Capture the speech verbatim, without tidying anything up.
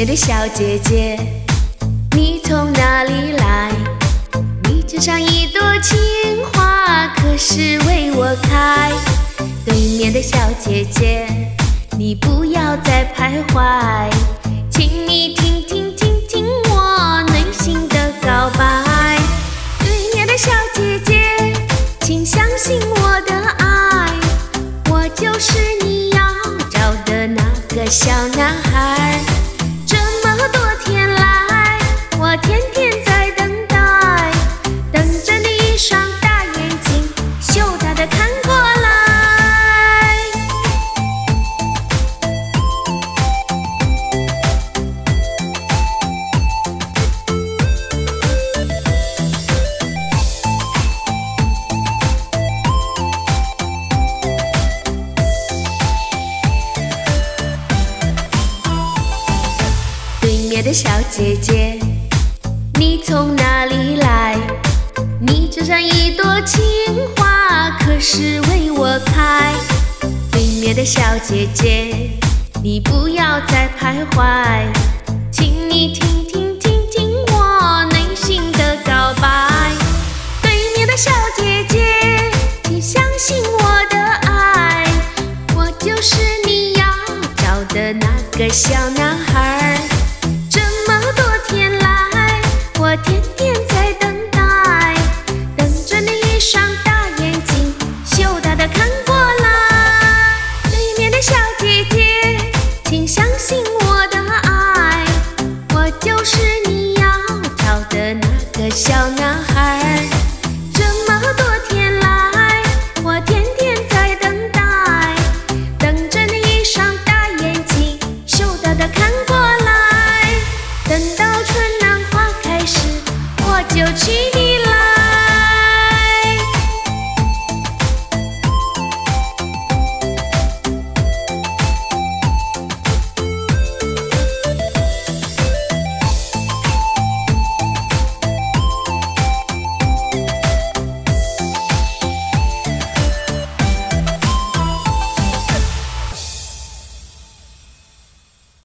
面的小姐姐，你从哪里来？你就像一朵情花，可是为我开。对面的小姐姐，你不要再徘徊，请你听听听听我内心的告白。对面的小姐姐，请相信我的爱，我就是你要找的那个小男孩。这么多天来，我天天在等待，等着你一双大眼睛，羞答的看过来。对面的小姐姐，你从哪里来？你就像一朵情花，可是为我开。对面的小姐姐，你不要再徘徊，请你听听听听我内心的告白。对面的小姐姐，请相信我的爱，我就是你要找的那个小男孩。这么多天来，我天天在等待，等着你一双大眼睛，羞答的看过来。对面的小姐姐，请相信我的爱，我就是你要找的那个小男孩。这么多天来，我天天在等待，等着你一双大眼睛，羞答的看过来。等到春暖花开时，我就去。